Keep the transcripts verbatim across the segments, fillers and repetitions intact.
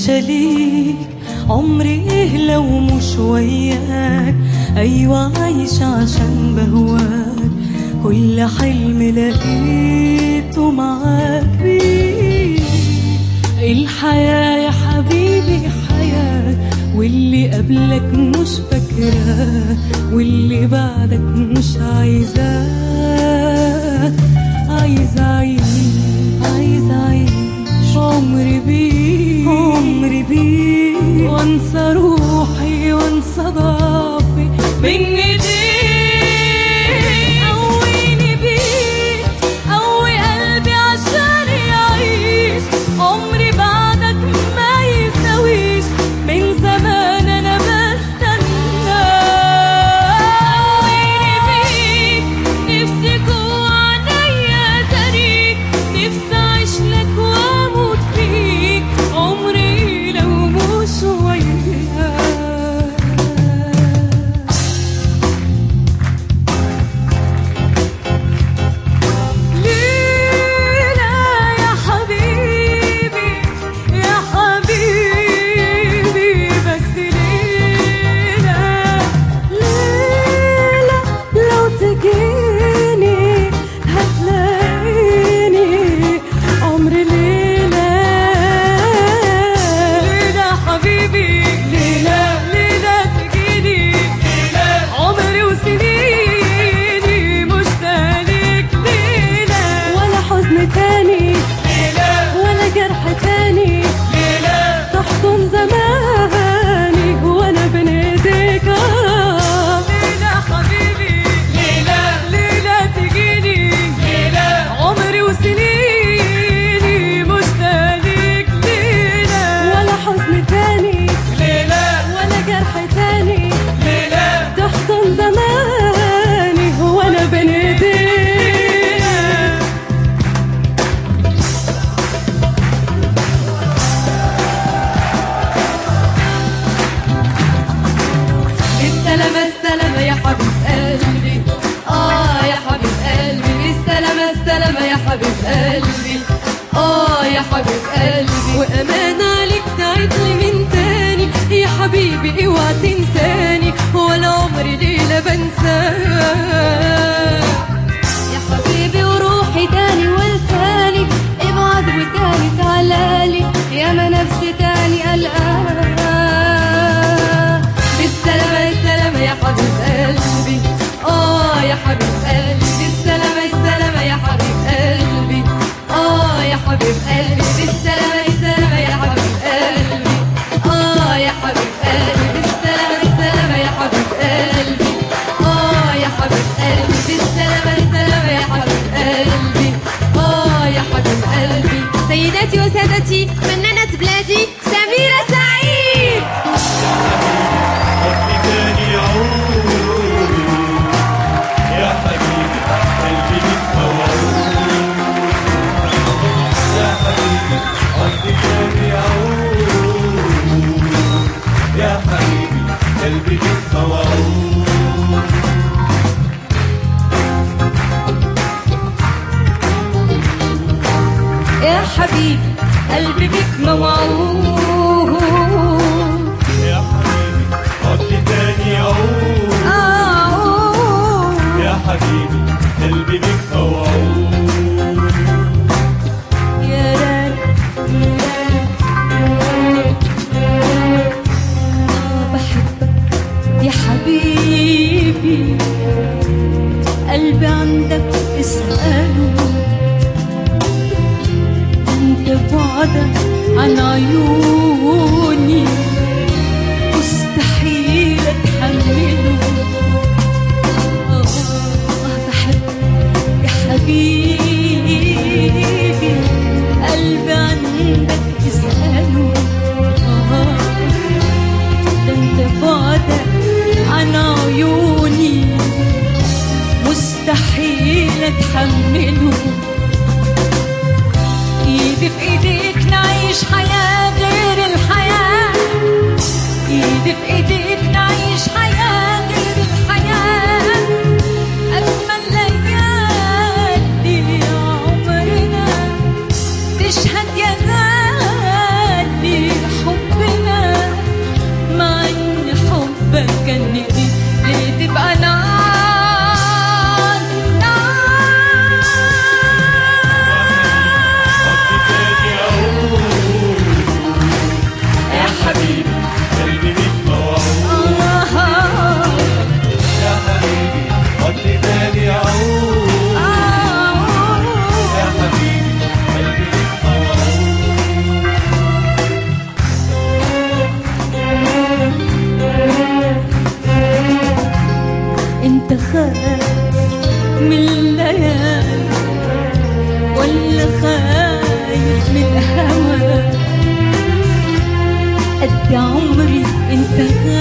عايشة ليك، عمري ايه لو مش وياك. ايوه عايشة عشان بهواك، كل حلم لقيته معاك بيه. الحياة يا حبيبي حياة، واللي قبلك مش فاكراه، واللي بعدك مش عايزاه. عايز أعيش عايز أعيش عمري بيه عمري بيه، وانسى روحي وانسى ضعفي من ايديك. قويني بيه قوي قلبي عشان يعيش، عمري بعدك ما يساويش، من زمان انا بستنى. قويني بيك نفسي جوا عينيا تاريك، نفسي اعيش لك واموت فيك، عمري لو مش وياك. ليلى يا حبيبي يا حبيبي، بس ليلى ليلى لو تجيني هتلاقيني، عمري ليلى ليلى حبيبي ليلى ليلى تجيني، عمري وسنيني مشتاق ليك ليلى. ولا حزن تاني ولا جرح تاني تحضن زماني وانا بين ايديك. آه. ليلى حبيبي ليلى ليلى تجيني، عمري وسنيني مشتاق ليك ليلى. ولا حزن تاني ولا جرح تاني تحضن زماني وانا بين ايديك. السلامة السلامة يا حبيب قلبي، اه يا حبيب قلبي. السلامة السلامة يا حبيب قلبي، اه يا حبيب قلبي. وأمان عليك تعبني من تاني يا حبيبي، اوعى تنساني ولا عمري ليلة بنساك يا حبيبي. وروحي تاني والتاني ابعد وتاني تعالالي، يا ما نفسي تاني قلقان. بالسلامة السلامة يا حبيب قلبي، اه يا حبيب قلبي. بالسلامة السلامة يا حبيب قلبي، اه يا حبيب قلبي. بالسلامة السلامة يا حبيب قلبي، اه يا حبيب قلبي. بالسلامة السلامة يا حبيب قلبي، اه يا حبيب قلبي. بالسلامة السلامة يا حبيب قلبي، اه يا حبيب قلبي. سيداتي وسادتي فنانة بلادي سميرة سعيد. حبي تاني يعود يا حبيبي، قلبي بيك موعود يا حبيبي. حبي تاني يعود يا حبيبي، قلبي بيك موعود. يا حبيبي قلبي بيك موعود، يا حبيبي حبي تاني يعود أعود. يا حبيبي، قلبي بيك موعود. يا رايق بحبك يا حبيبي، قلبي عندك اسأله، انت بعدك عن عيوني مستحيل اتحمله. آه بحبك يا حبيبي، قلبي عندك اسأله. آه ده انت بعدك عن عيوني مستحيل اتحمله. ايدي في ايديك نعيش حياة غير الحياة، ايدي في ايديك نعيش حياة غير الحياة. اجمل ليالي عمرنا تشهد يا غالي حب ولا خايف من الهوى. قد عمري انت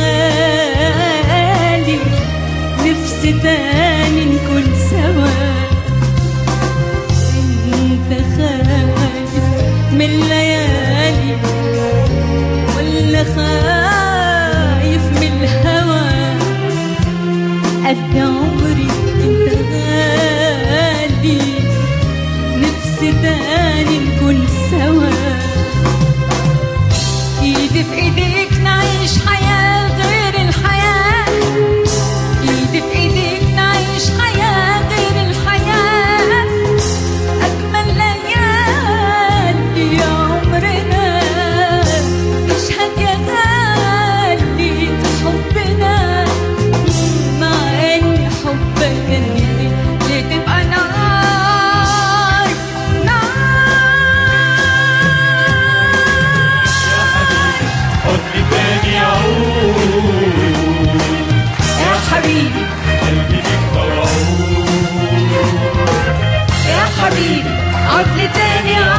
غالي، نفسي تاني نكون سوا. انت خايف من الليالي ولا خايف من الهوى. قد عمري انت غالي، نفسي تاني نكون سوا. ايدي في ايديك نعيش حياة غير الحياة، ايدي في ايديك نعيش حياة غير الحياة. اجمل ليالي عمرنا نشهد يا غالي حبنا، مع ان حبك اللي تبقى نار نار. حضني تاني عود يا حبيبي قلبي بيك موعود. يا حبيبي عدل تاني